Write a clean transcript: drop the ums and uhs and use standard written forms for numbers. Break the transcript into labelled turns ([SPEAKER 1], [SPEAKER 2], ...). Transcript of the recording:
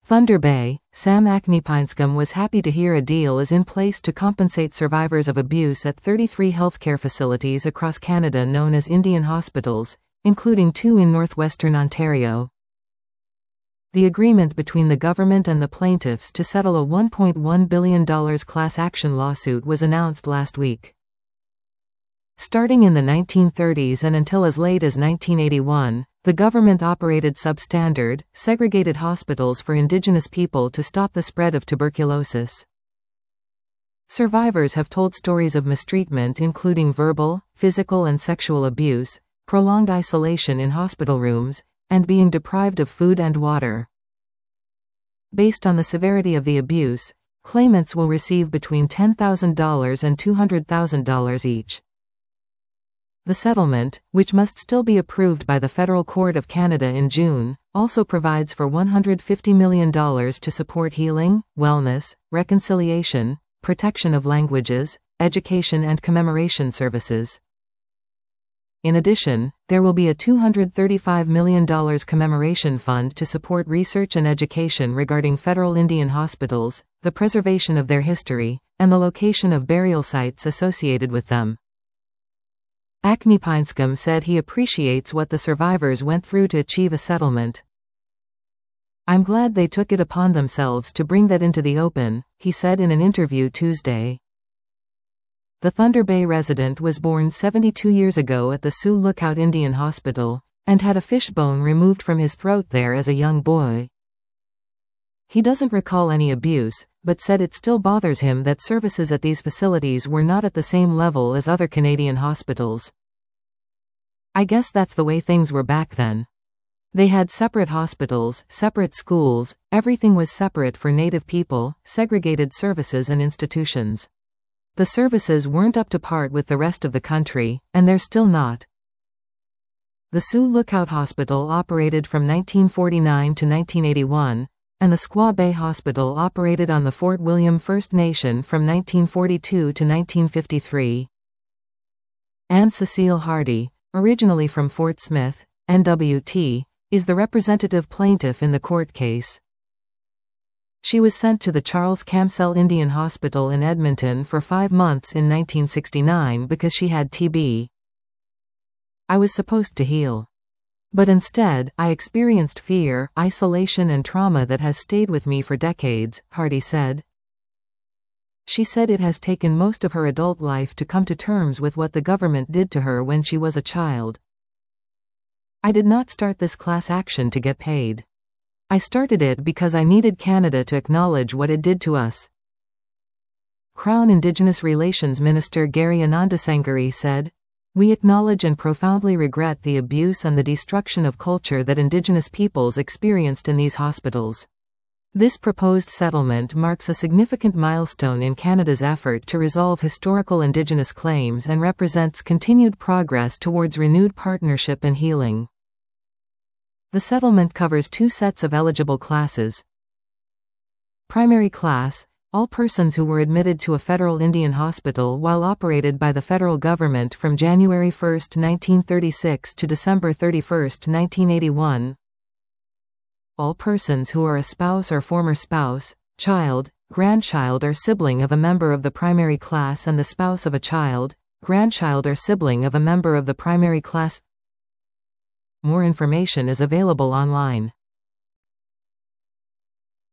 [SPEAKER 1] Thunder Bay, Sam Aknipinskum was happy to hear a deal is in place to compensate survivors of abuse at 33 healthcare facilities across Canada known as Indian hospitals, including 2 in northwestern Ontario. The agreement between the government and the plaintiffs to settle a $1.1 billion class action lawsuit was announced last week. Starting in the 1930s and until as late as 1981, the government operated substandard, segregated hospitals for Indigenous people to stop the spread of tuberculosis. Survivors have told stories of mistreatment including verbal, physical and sexual abuse, prolonged isolation in hospital rooms, and being deprived of food and water. Based on the severity of the abuse, claimants will receive between $10,000 and $200,000 each. The settlement, which must still be approved by the Federal Court of Canada in June, also provides for $150 million to support healing, wellness, reconciliation, protection of languages, education and commemoration services. In addition, there will be a $235 million commemoration fund to support research and education regarding federal Indian hospitals, the preservation of their history, and the location of burial sites associated with them. Aknipinskum said he appreciates what the survivors went through to achieve a settlement. "I'm glad they took it upon themselves to bring that into the open," he said in an interview Tuesday. The Thunder Bay resident was born 72 years ago at the Sioux Lookout Indian Hospital, and had a fishbone removed from his throat there as a young boy. He doesn't recall any abuse, but said it still bothers him that services at these facilities were not at the same level as other Canadian hospitals. "I guess that's the way things were back then. They had separate hospitals, separate schools, everything was separate for Native people, segregated services and institutions. The services weren't up to par with the rest of the country, and they're still not." The Sioux Lookout Hospital operated from 1949 to 1981, and the Squaw Bay Hospital operated on the Fort William First Nation from 1942 to 1953. Anne Cecile Hardy, originally from Fort Smith, NWT, is the representative plaintiff in the court case. She was sent to the Charles Camsell Indian Hospital in Edmonton for 5 months in 1969 because she had TB. "I was supposed to heal. But instead, I experienced fear, isolation and trauma that has stayed with me for decades," Hardy said. She said it has taken most of her adult life to come to terms with what the government did to her when she was a child. "I did not start this class action to get paid. I started it because I needed Canada to acknowledge what it did to us." Crown Indigenous Relations Minister Gary Anandasangari said, "We acknowledge and profoundly regret the abuse and the destruction of culture that Indigenous peoples experienced in these hospitals. This proposed settlement marks a significant milestone in Canada's effort to resolve historical Indigenous claims and represents continued progress towards renewed partnership and healing." The settlement covers 2 sets of eligible classes. Primary class: all persons who were admitted to a federal Indian hospital while operated by the federal government from January 1, 1936 to December 31, 1981. All persons who are a spouse or former spouse, child, grandchild or sibling of a member of the primary class and the spouse of a child, grandchild or sibling of a member of the primary class. More information is available online.